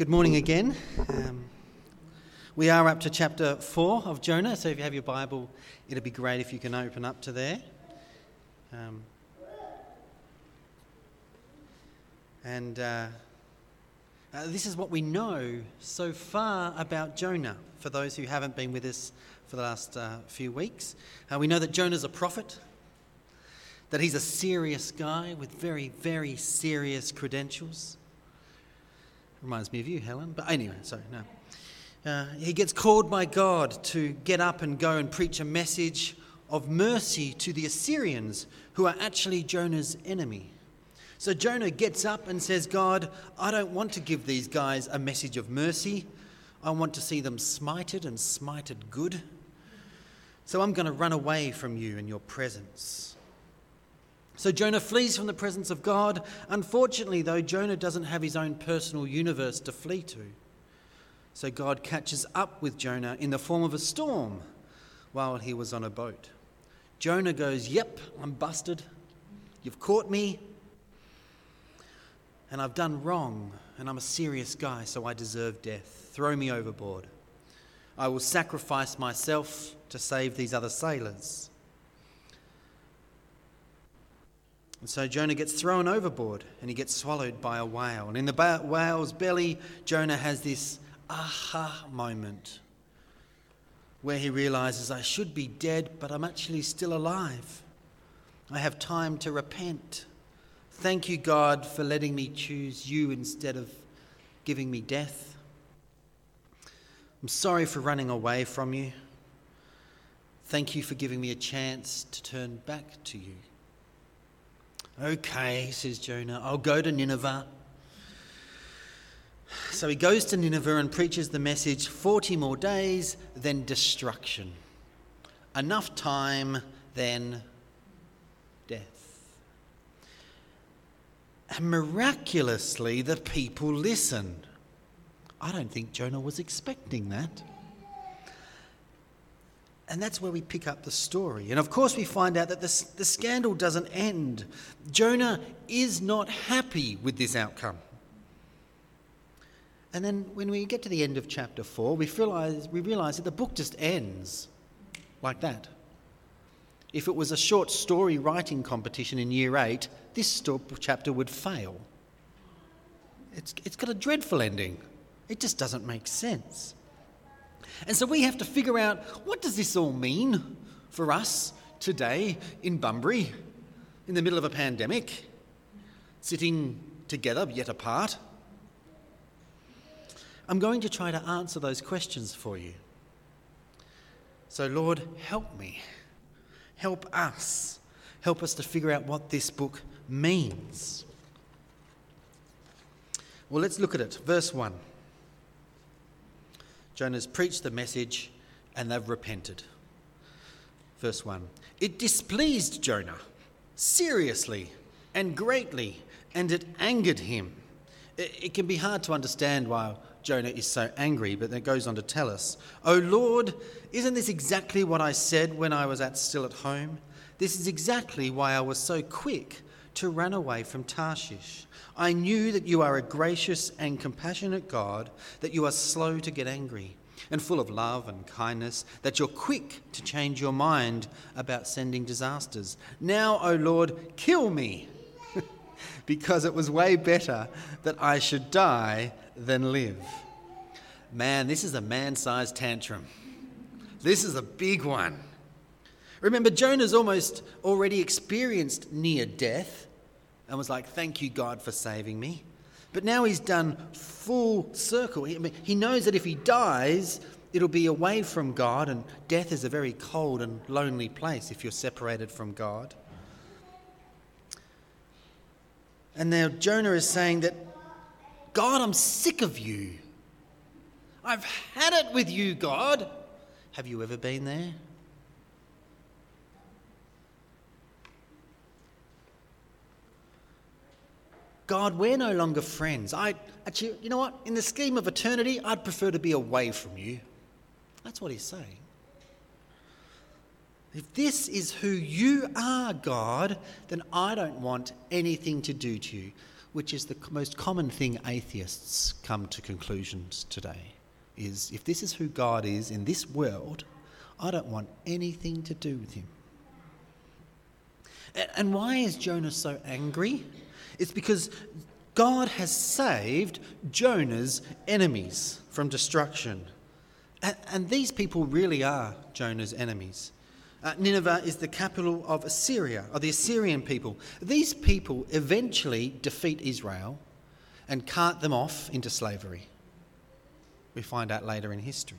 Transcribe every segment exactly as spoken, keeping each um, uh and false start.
Good morning again. Um, we are up to chapter four of Jonah, so if you have your Bible, it'd be great if you can open up to there. Um, and uh, uh, this is what we know so far about Jonah, for those who haven't been with us for the last uh, few weeks. Uh, we know that Jonah's a prophet, that he's a serious guy with very, very serious credentials. Reminds me of you, Helen. But anyway, sorry, no. Uh, he gets called by God to get up and go and preach a message of mercy to the Assyrians, who are actually Jonah's enemy. So Jonah gets up and says, God, I don't want to give these guys a message of mercy. I want to see them smited and smited good. So I'm going to run away from you and your presence. So Jonah flees from the presence of God. Unfortunately, though, Jonah doesn't have his own personal universe to flee to. So God catches up with Jonah in the form of a storm while he was on a boat. Jonah goes, yep, I'm busted. You've caught me. And I've done wrong. And I'm a serious guy, so I deserve death. Throw me overboard. I will sacrifice myself to save these other sailors. And so Jonah gets thrown overboard and he gets swallowed by a whale. And in the ba- whale's belly, Jonah has this aha moment where he realizes, I should be dead, but I'm actually still alive. I have time to repent. Thank you, God, for letting me choose you instead of giving me death. I'm sorry for running away from you. Thank you for giving me a chance to turn back to you. Okay, says Jonah, I'll go to Nineveh. So he goes to Nineveh and preaches the message, forty more days, then destruction. Enough time, then death. And miraculously, the people listened. I don't think Jonah was expecting that. And that's where we pick up the story. And of course we find out that the, the scandal doesn't end. Jonah is not happy with this outcome. And then when we get to the end of chapter four, we realize, we realize that the book just ends like that. If it was a short story writing competition in year eight, this sto- chapter would fail. It's, it's got a dreadful ending. It just doesn't make sense. And so we have to figure out, what does this all mean for us today in Bunbury, in the middle of a pandemic, sitting together yet apart? I'm going to try to answer those questions for you. So Lord, help me. Help us. Help us to figure out what this book means. Well, let's look at it. Verse one. Jonah's preached the message and they've repented. Verse one. It displeased Jonah seriously and greatly, and it angered him. It, it can be hard to understand why Jonah is so angry, but it goes on to tell us, O Lord, isn't this exactly what I said when I was at still at home? This is exactly why I was so quick to run away from Tarshish. I knew that you are a gracious and compassionate God, that you are slow to get angry and full of love and kindness, that you're quick to change your mind about sending disasters. Now, O Lord, kill me, because it was way better that I should die than live. Man, this is a man-sized tantrum. This is a big one. Remember, Jonah's almost already experienced near death and was like, thank you, God, for saving me. But now he's done full circle. He, I mean, he knows that if he dies, it'll be away from God, and death is a very cold and lonely place if you're separated from God. And now Jonah is saying that, God, I'm sick of you. I've had it with you, God. Have you ever been there? God, we're no longer friends. I actually, you know what? In the scheme of eternity, I'd prefer to be away from you. That's what he's saying. If this is who you are, God, then I don't want anything to do to you which is the most common thing atheists come to conclusions today, is if this is who God is in this world, I don't want anything to do with him. And why is Jonah so angry? It's because God has saved Jonah's enemies from destruction. And these people really are Jonah's enemies. Uh, Nineveh is the capital of Assyria, or the Assyrian people. These people eventually defeat Israel and cart them off into slavery. We find out later in history.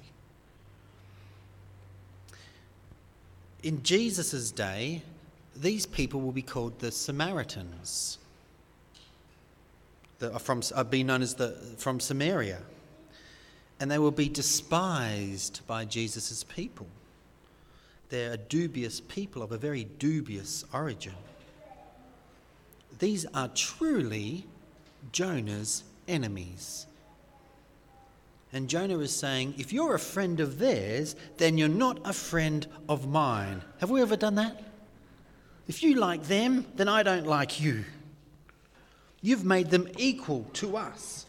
In Jesus' day, these people will be called the Samaritans. That are from are being known as the from Samaria. And they will be despised by Jesus' people. They're a dubious people of a very dubious origin. These are truly Jonah's enemies. And Jonah is saying, if you're a friend of theirs, then you're not a friend of mine. Have we ever done that? If you like them, then I don't like you. You've made them equal to us.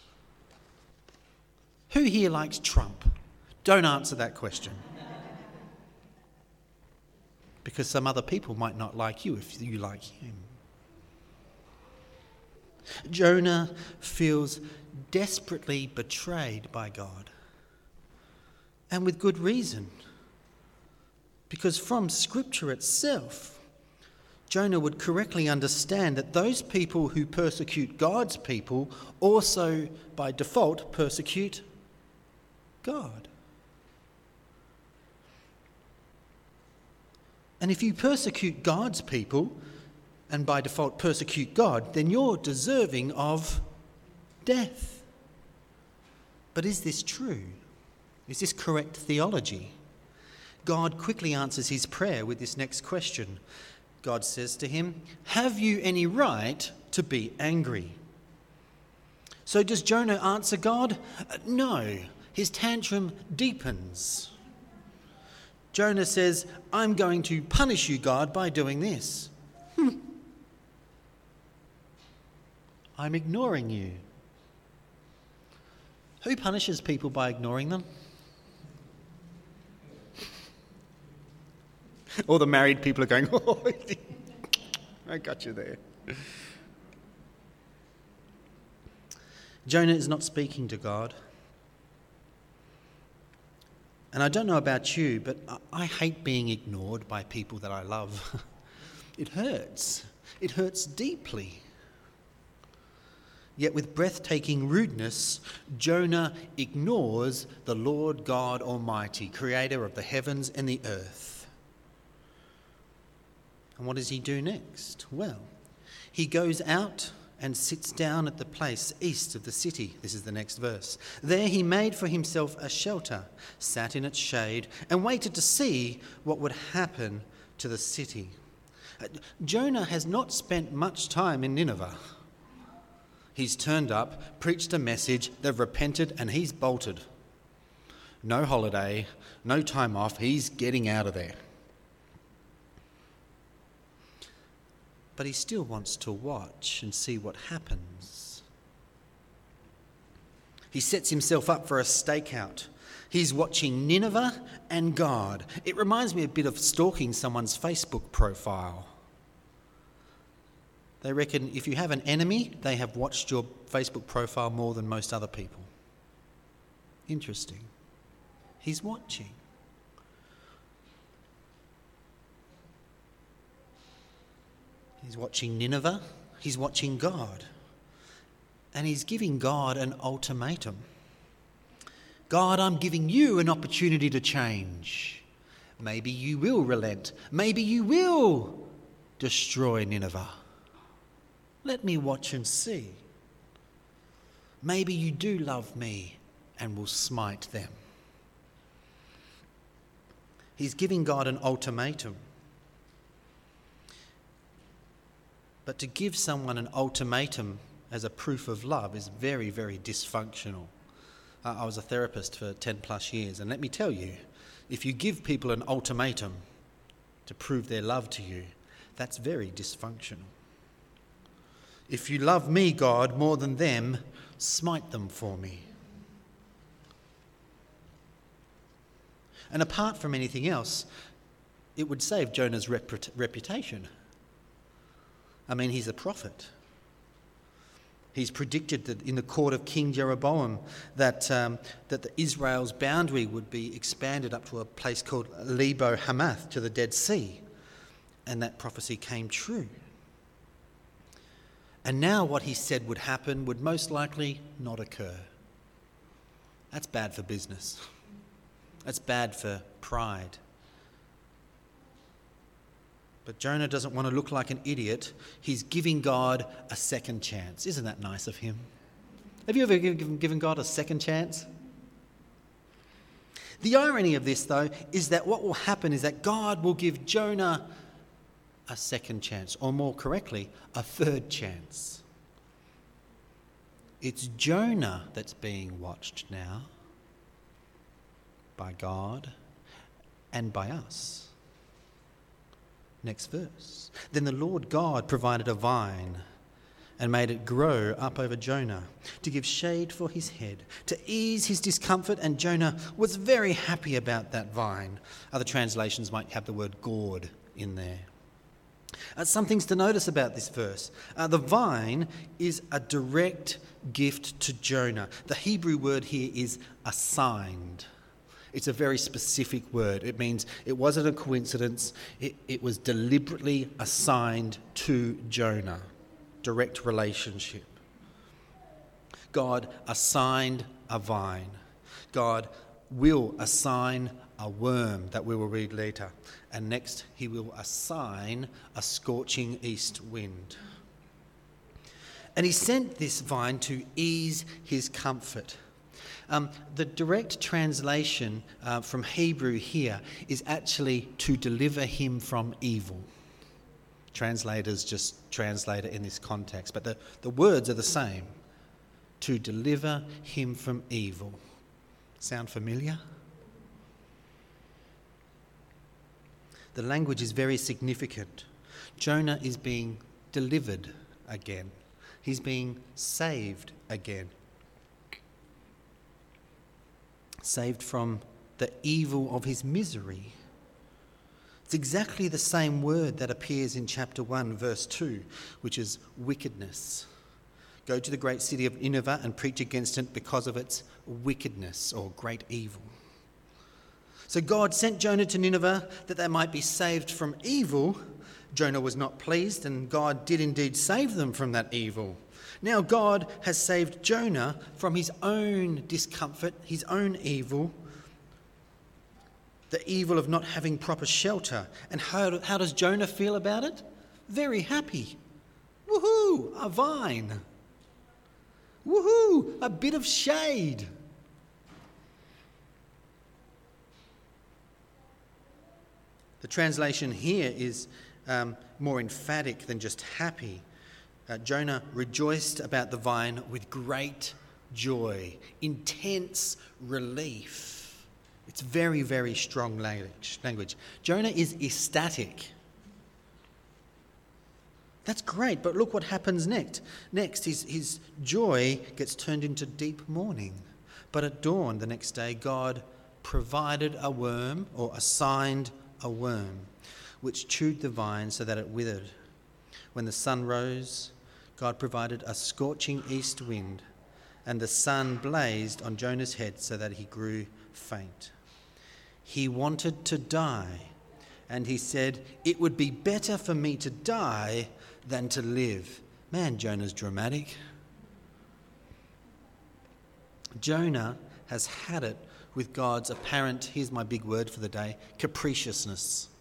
Who here likes Trump? Don't answer that question. Because some other people might not like you if you like him. Jonah feels desperately betrayed by God. And with good reason. Because from Scripture itself, Jonah would correctly understand that those people who persecute God's people also, by default, persecute God. And if you persecute God's people, and by default persecute God, then you're deserving of death. But is this true? Is this correct theology? God quickly answers his prayer with this next question. God says to him, "Have you any right to be angry?" So does Jonah answer God? No. His tantrum deepens. Jonah says, "I'm going to punish you, God, by doing this. Hmm. I'm ignoring you." Who punishes people by ignoring them? All the married people are going, "Oh, I got you there." Jonah is not speaking to God. And I don't know about you, but I hate being ignored by people that I love. It hurts. It hurts deeply. Yet with breathtaking rudeness, Jonah ignores the Lord God Almighty, creator of the heavens and the earth. And what does he do next? Well, he goes out and sits down at the place east of the city. This is the next verse. There he made for himself a shelter, sat in its shade, and waited to see what would happen to the city. Jonah has not spent much time in Nineveh. He's turned up, preached a message, they've repented, and he's bolted. No holiday, no time off, he's getting out of there. But he still wants to watch and see what happens. He sets himself up for a stakeout. He's watching Nineveh and God. It reminds me a bit of stalking someone's Facebook profile. They reckon if you have an enemy, they have watched your Facebook profile more than most other people. Interesting. He's watching. He's watching Nineveh, he's watching God, and he's giving God an ultimatum. God, I'm giving you an opportunity to change. Maybe you will relent. Maybe you will destroy Nineveh. Let me watch and see. Maybe you do love me and will smite them. He's giving God an ultimatum. But to give someone an ultimatum as a proof of love is very, very dysfunctional. Uh, I was a therapist for ten plus years, and let me tell you, if you give people an ultimatum to prove their love to you, that's very dysfunctional. If you love me, God, more than them, smite them for me. And apart from anything else, it would save Jonah's reput- reputation. I mean, he's a prophet. He's predicted that in the court of King Jeroboam that, um, that the Israel's boundary would be expanded up to a place called Lebo Hamath, to the Dead Sea. And that prophecy came true. And now what he said would happen would most likely not occur. That's bad for business. That's bad for pride. But Jonah doesn't want to look like an idiot. He's giving God a second chance. Isn't that nice of him? Have you ever given, given God a second chance? The irony of this, though, is that what will happen is that God will give Jonah a second chance, or more correctly, a third chance. It's Jonah that's being watched now by God and by us. Next verse. Then the Lord God provided a vine and made it grow up over Jonah to give shade for his head, to ease his discomfort, and Jonah was very happy about that vine. Other translations might have the word gourd in there. Uh, some things to notice about this verse. Uh, the vine is a direct gift to Jonah. The Hebrew word here is assigned. It's a very specific word. It means it wasn't a coincidence. It, it was deliberately assigned to Jonah. Direct relationship. God assigned a vine. God will assign a worm that we will read later. And next, he will assign a scorching east wind. And he sent this vine to ease his comfort. Um, the direct translation uh, from Hebrew here is actually to deliver him from evil. Translators just translate it in this context, but the, the words are the same. To deliver him from evil. Sound familiar? The language is very significant. Jonah is being delivered again. He's being saved again. Saved from the evil of his misery. It's exactly the same word that appears in chapter one, verse two, which is wickedness. Go to the great city of Nineveh and preach against it because of its wickedness or great evil. So God sent Jonah to Nineveh that they might be saved from evil. Jonah was not pleased, and God did indeed save them from that evil. Now God has saved Jonah from his own discomfort, his own evil, the evil of not having proper shelter. And how, how does Jonah feel about it? Very happy. Woohoo, a vine. Woohoo, a bit of shade. The translation here is um, more emphatic than just happy. Uh, Jonah rejoiced about the vine with great joy, intense relief. It's very, very strong language. language. Jonah is ecstatic. That's great, but look what happens next. Next, his, his joy gets turned into deep mourning. But at dawn the next day, God provided a worm, or assigned a worm, which chewed the vine so that it withered. When the sun rose, God provided a scorching east wind, and the sun blazed on Jonah's head so that he grew faint. He wanted to die, and he said, "It would be better for me to die than to live." Man, Jonah's dramatic. Jonah has had it with God's apparent, here's my big word for the day, capriciousness,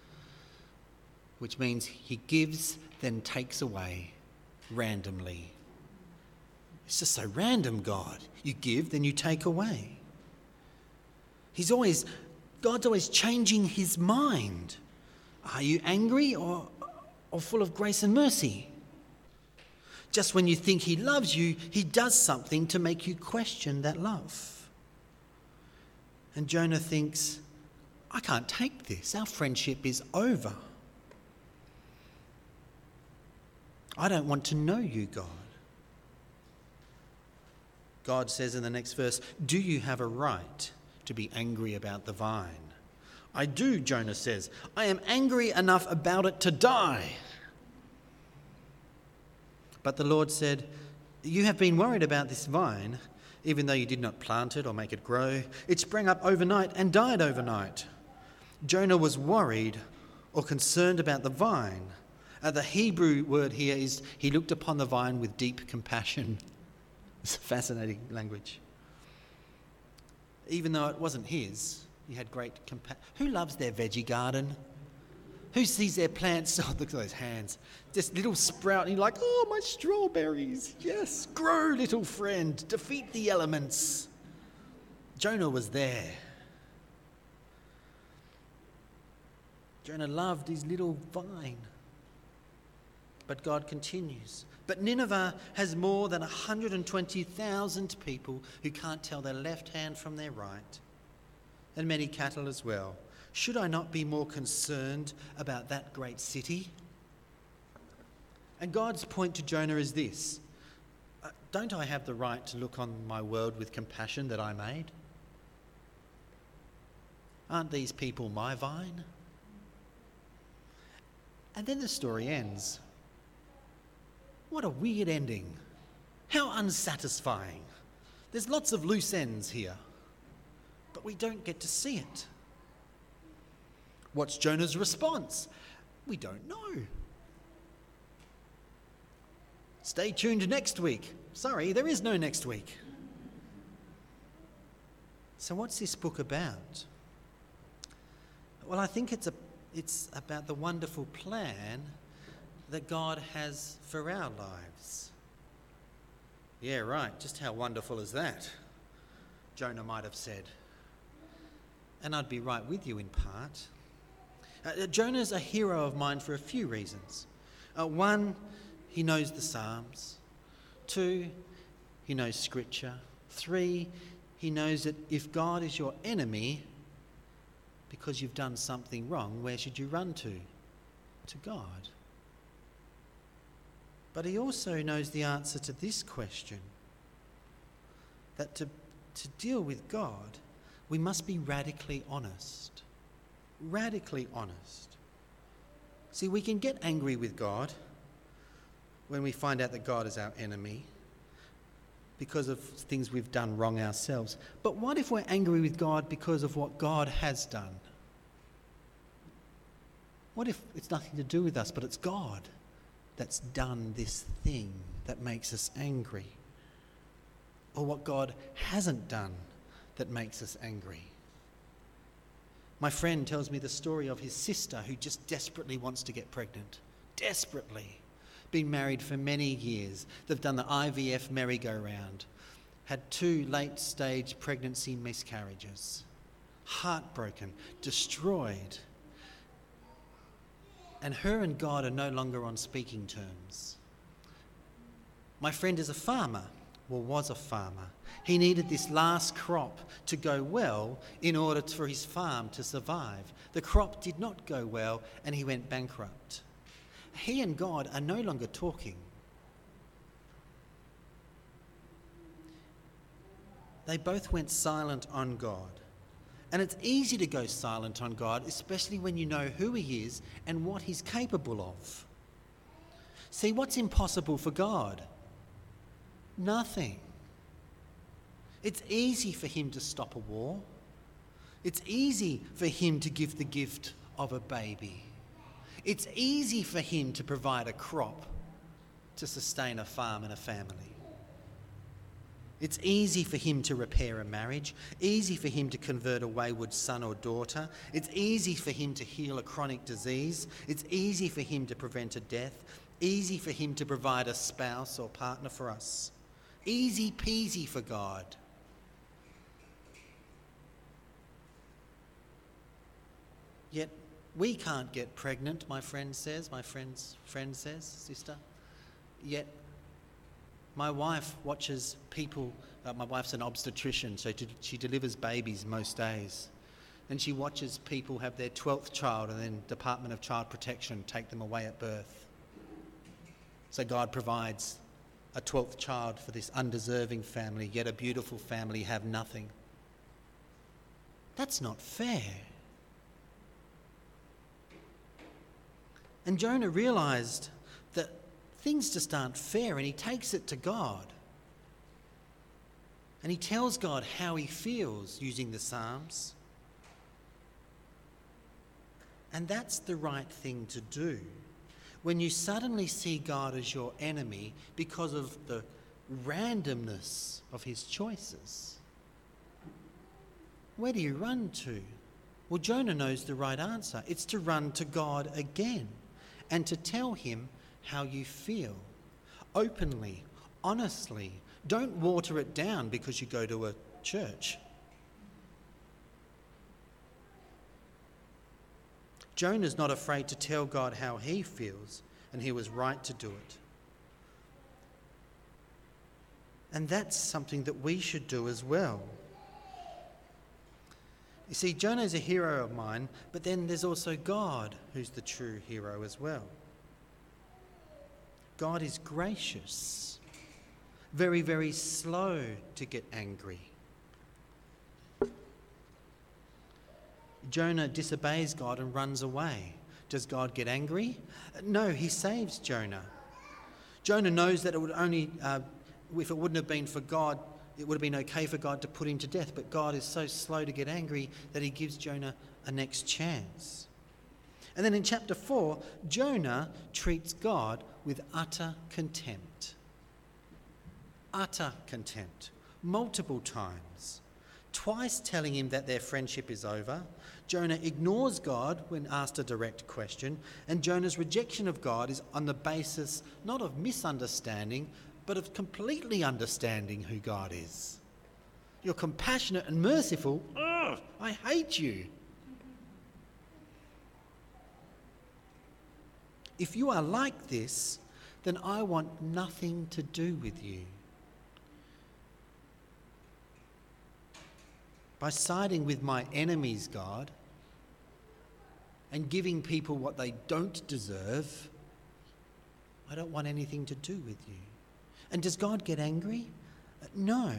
which means he gives, then takes away randomly. It's just so random, God. You give, then you take away. He's always, God's always changing his mind. Are you angry or, or full of grace and mercy? Just when you think he loves you, he does something to make you question that love. And Jonah thinks, I can't take this. Our friendship is over. I don't want to know you, God. God says in the next verse, do you have a right to be angry about the vine? I do, Jonah says. I am angry enough about it to die. But the Lord said, you have been worried about this vine, even though you did not plant it or make it grow. It sprang up overnight and died overnight. Jonah was worried or concerned about the vine. Uh, the Hebrew word here is he looked upon the vine with deep compassion. It's a fascinating language. Even though it wasn't his, he had great compassion. Who loves their veggie garden? Who sees their plants? Oh, look at those hands. Just little sprout. And you're like, oh, my strawberries. Yes, grow, little friend. Defeat the elements. Jonah was there. Jonah loved his little vine. But God continues. But Nineveh has more than one hundred twenty thousand people who can't tell their left hand from their right, and many cattle as well. Should I not be more concerned about that great city? And God's point to Jonah is this. Uh, don't I have the right to look on my world with compassion that I made? Aren't these people my vine? And then the story ends. What a weird ending. How unsatisfying. There's lots of loose ends here, but we don't get to see it. What's Jonah's response? We don't know. Stay tuned next week. Sorry, there is no next week. So what's this book about? Well, I think it's a it's about the wonderful plan that God has for our lives. Yeah, right. Just how wonderful is that? Jonah might have said. And I'd be right with you in part. Uh, Jonah's a hero of mine for a few reasons. Uh, one, he knows the Psalms. Two, he knows Scripture. Three, he knows that if God is your enemy because you've done something wrong, where should you run to? To God. But he also knows the answer to this question, that to, to deal with God, we must be radically honest. Radically honest. See, we can get angry with God when we find out that God is our enemy because of things we've done wrong ourselves. But what if we're angry with God because of what God has done? What if it's nothing to do with us, but it's God that's done this thing that makes us angry? Or what God hasn't done that makes us angry? My friend tells me the story of his sister who just desperately wants to get pregnant. Desperately. Been married for many years. They've done the I V F merry-go-round. Had two late-stage pregnancy miscarriages. Heartbroken. Destroyed. And her and God are no longer on speaking terms. My friend is a farmer, well, was a farmer. He needed this last crop to go well in order for his farm to survive. The crop did not go well and he went bankrupt. He and God are no longer talking. They both went silent on God. And it's easy to go silent on God, especially when you know who he is and what he's capable of. See, what's impossible for God? Nothing. It's easy for him to stop a war. It's easy for him to give the gift of a baby. It's easy for him to provide a crop to sustain a farm and a family. It's easy for him to repair a marriage, easy for him to convert a wayward son or daughter. It's easy for him to heal a chronic disease. It's easy for him to prevent a death, easy for him to provide a spouse or partner for us. Easy peasy for God. Yet we can't get pregnant, my friend says, my friend's friend says, sister. Yet my wife watches people, uh, my wife's an obstetrician, so to, she delivers babies most days. And she watches people have their twelfth child and then Department of Child Protection take them away at birth. So God provides a twelfth child for this undeserving family, yet a beautiful family have nothing. That's not fair. And Jonah realised that things just aren't fair, and he takes it to God. And he tells God how he feels using the Psalms. And that's the right thing to do. When you suddenly see God as your enemy because of the randomness of his choices, where do you run to? Well, Jonah knows the right answer. It's to run to God again and to tell him how you feel. Openly, honestly. Don't water it down because you go to a church. Jonah's not afraid to tell God how he feels, and he was right to do it. And that's something that we should do as well. You see, Jonah's a hero of mine, but then there's also God who's the true hero as well. God is gracious, very, very slow to get angry. Jonah disobeys God and runs away. Does God get angry? No, he saves Jonah. Jonah knows that it would only, uh, if it wouldn't have been for God, it would have been okay for God to put him to death, but God is so slow to get angry that he gives Jonah a next chance. And then in chapter four, Jonah treats God with utter contempt. Utter contempt. Multiple times. Twice telling him that their friendship is over. Jonah ignores God when asked a direct question, and Jonah's rejection of God is on the basis not of misunderstanding, but of completely understanding who God is. You're compassionate and merciful. Ugh, I hate you. If you are like this, then I want nothing to do with you. By siding with my enemies, God, and giving people what they don't deserve, I don't want anything to do with you. And does God get angry? No.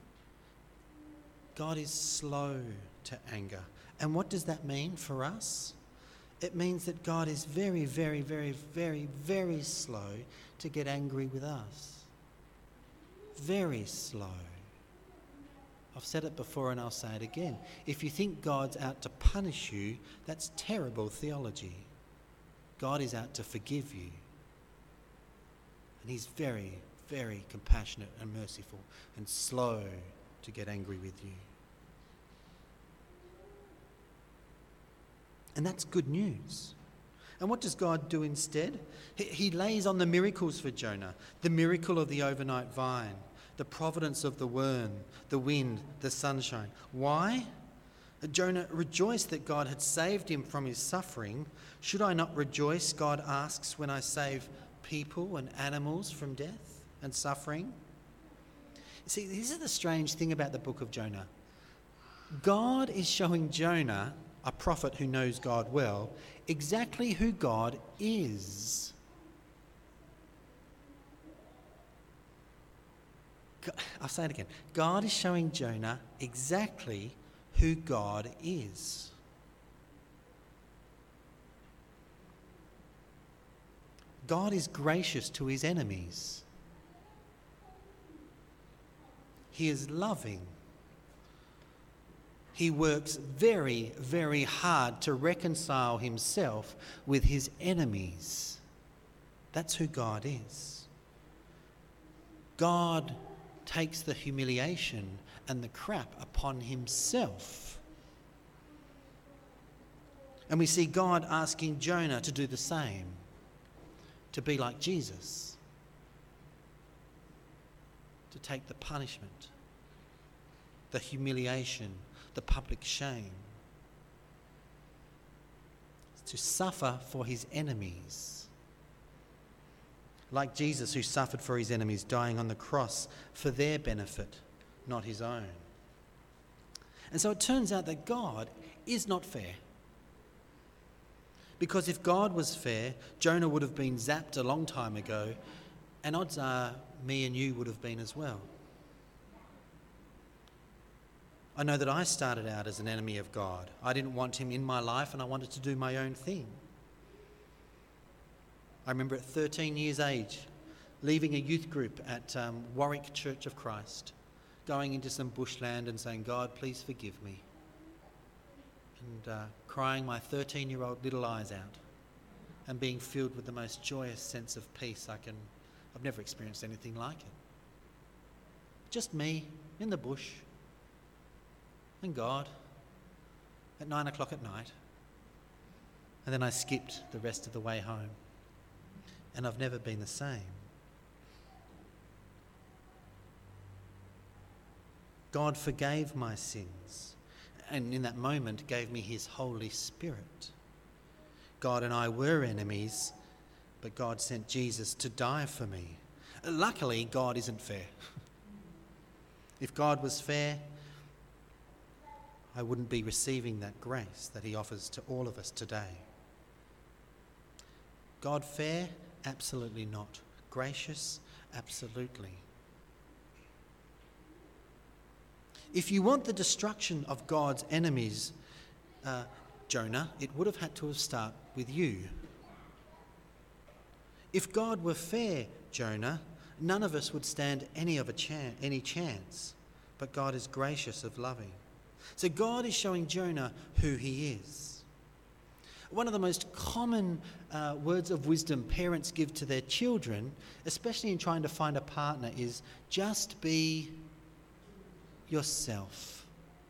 God is slow to anger. And what does that mean for us? It means that God is very, very, very, very, very slow to get angry with us. Very slow. I've said it before and I'll say it again. If you think God's out to punish you, that's terrible theology. God is out to forgive you. And he's very, very compassionate and merciful and slow to get angry with you. And that's good news. And what does God do instead? He, he lays on the miracles for Jonah. The miracle of the overnight vine. The providence of the worm, the wind, the sunshine. Why? Jonah rejoiced that God had saved him from his suffering. Should I not rejoice, God asks, when I save people and animals from death and suffering? You see, this is the strange thing about the book of Jonah. God is showing Jonah, a prophet who knows God well, exactly who God is. I'll say it again. God is showing Jonah exactly who God is. God is gracious to his enemies. He is loving. He works very, very hard to reconcile himself with his enemies. That's who God is. God takes the humiliation and the crap upon himself. And we see God asking Jonah to do the same, to be like Jesus, to take the punishment, the humiliation, the public shame, to suffer for his enemies. Like Jesus, who suffered for his enemies, dying on the cross for their benefit, not his own. And so it turns out that God is not fair. Because if God was fair, Jonah would have been zapped a long time ago And odds are me and you would have been as well. I know that I started out as an enemy of God. I didn't want him in my life and I wanted to do my own thing. I remember at thirteen years age, leaving a youth group at um, Warwick Church of Christ, going into some bushland and saying, God, please forgive me. And uh, crying my thirteen-year-old little eyes out and being filled with the most joyous sense of peace I can. I've never experienced anything like it. Just me in the bush and God at nine o'clock at night. And then I skipped the rest of the way home. And I've never been the same. God forgave my sins and in that moment gave me his Holy Spirit. God and I were enemies, but God sent Jesus to die for me. Luckily, God isn't fair. If God was fair, I wouldn't be receiving that grace that he offers to all of us today. God fair? Absolutely not. Gracious? Absolutely. If you want the destruction of God's enemies, uh, Jonah, it would have had to have started with you. If God were fair, Jonah, none of us would stand any of a chan- any chance. But God is gracious of loving. So God is showing Jonah who he is. One of the most common uh, words of wisdom parents give to their children, especially in trying to find a partner, is just be yourself.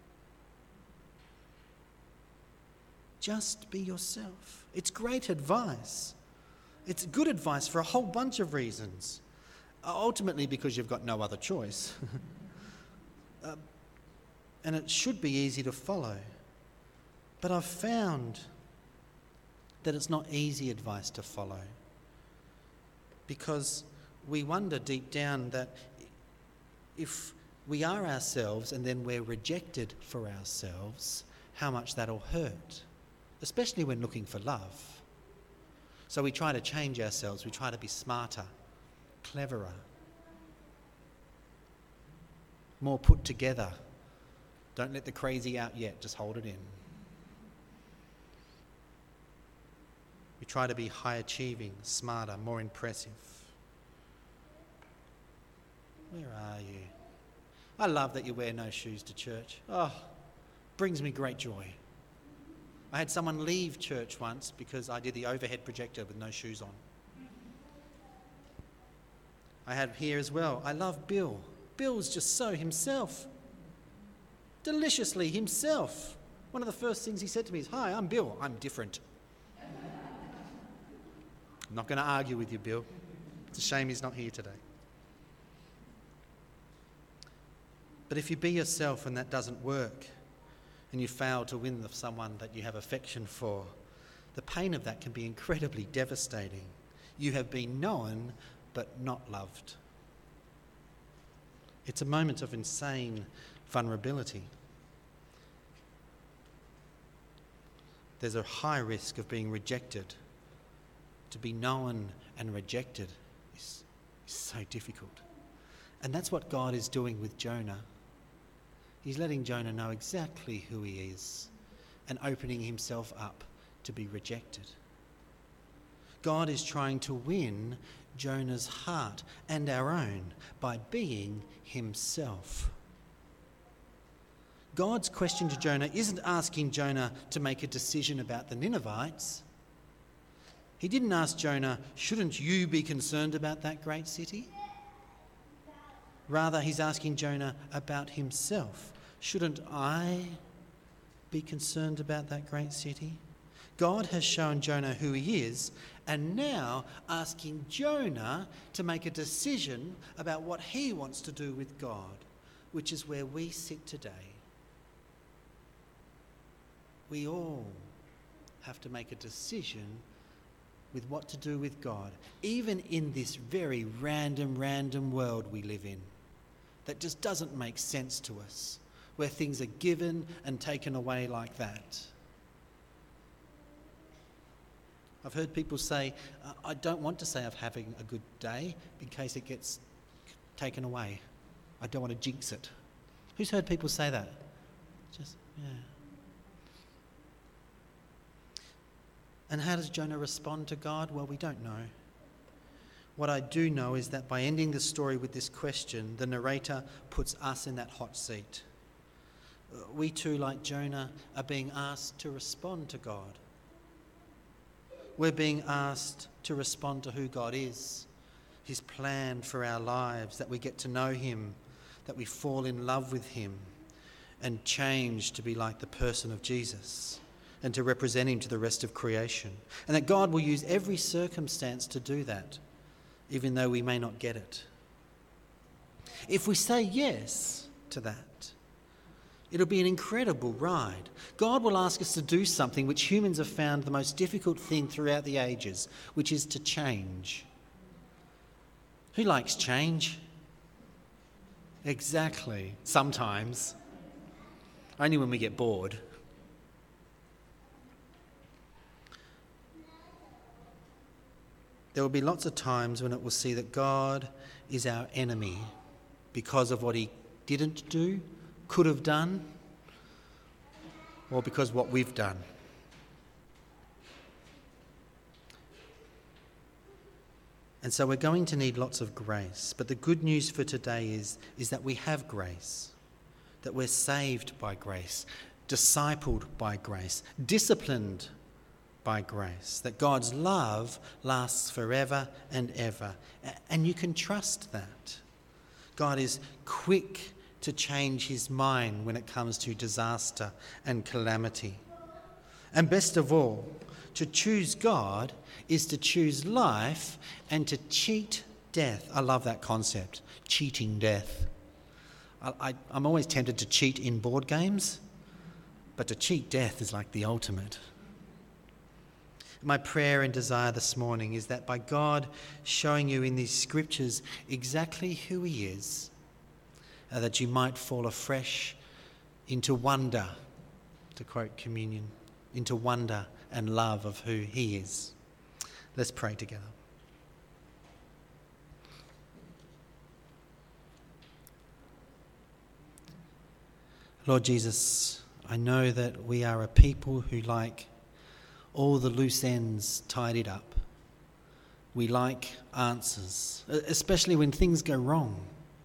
Just be yourself. It's great advice. It's good advice for a whole bunch of reasons. Ultimately because you've got no other choice. uh, and it should be easy to follow. But I've found that it's not easy advice to follow. Because we wonder deep down that if we are ourselves and then we're rejected for ourselves, how much that'll hurt. Especially when looking for love. So we try to change ourselves, we try to be smarter, cleverer, more put together. Don't let the crazy out yet, just hold it in. We try to be high achieving, smarter, more impressive. Where are you? I love that you wear no shoes to church. Oh, brings me great joy. I had someone leave church once because I did the overhead projector with no shoes on. I had here as well. I love Bill. Bill's just so himself. Deliciously himself. One of the first things he said to me is, "Hi, I'm Bill. I'm different." I'm not going to argue with you, Bill. It's a shame he's not here today. But if you be yourself and that doesn't work, and you fail to win someone that you have affection for, the pain of that can be incredibly devastating. You have been known, but not loved. It's a moment of insane vulnerability. There's a high risk of being rejected. To be known and rejected is, is so difficult. And that's what God is doing with Jonah. He's letting Jonah know exactly who he is and opening himself up to be rejected. God is trying to win Jonah's heart and our own by being himself. God's question to Jonah isn't asking Jonah to make a decision about the Ninevites. He didn't ask Jonah, shouldn't you be concerned about that great city? Rather, he's asking Jonah about himself. Shouldn't I be concerned about that great city? God has shown Jonah who he is, and now asking Jonah to make a decision about what he wants to do with God, which is where we sit today. We all have to make a decision with what to do with God, even in this very random, random world we live in that just doesn't make sense to us, where things are given and taken away like that. I've heard people say, uh, I don't want to say I'm having a good day in case it gets taken away. I don't want to jinx it. Who's heard people say that? Just, yeah. And how does Jonah respond to God? Well, we don't know. What I do know is that by ending the story with this question, the narrator puts us in that hot seat. We too, like Jonah, are being asked to respond to God. We're being asked to respond to who God is, his plan for our lives, that we get to know him, that we fall in love with him and change to be like the person of Jesus and to represent him to the rest of creation. And that God will use every circumstance to do that, even though we may not get it. If we say yes to that, it'll be an incredible ride. God will ask us to do something which humans have found the most difficult thing throughout the ages, which is to change. Who likes change? Exactly. Sometimes. Only when we get bored. There will be lots of times when it will see that God is our enemy because of what he didn't do, could have done, or because what we've done. And so we're going to need lots of grace. But the good news for today is, is that we have grace, that we're saved by grace, discipled by grace, disciplined by grace, that God's love lasts forever and ever. And you can trust that. God is quick to change his mind when it comes to disaster and calamity. And best of all, to choose God is to choose life and to cheat death. I love that concept, cheating death. I, I, I'm always tempted to cheat in board games, but to cheat death is like the ultimate. My prayer and desire this morning is that by God showing you in these scriptures exactly who he is, uh, that you might fall afresh into wonder, to quote communion, into wonder and love of who he is. Let's pray together. Lord Jesus, I know that we are a people who like all the loose ends tidied up. We like answers, especially when things go wrong.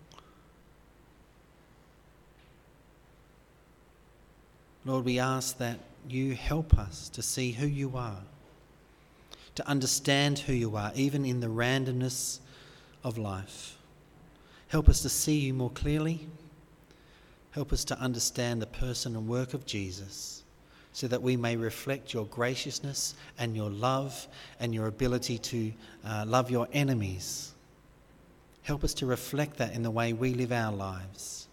Lord, we ask that you help us to see who you are, to understand who you are, even in the randomness of life. Help us to see you more clearly. Help us to understand the person and work of Jesus, so that we may reflect your graciousness and your love and your ability to uh, love your enemies. Help us to reflect that in the way we live our lives.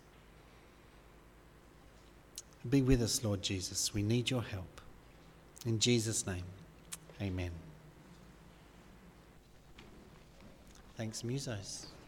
Be with us, Lord Jesus. We need your help. In Jesus' name, amen. Thanks, Musos.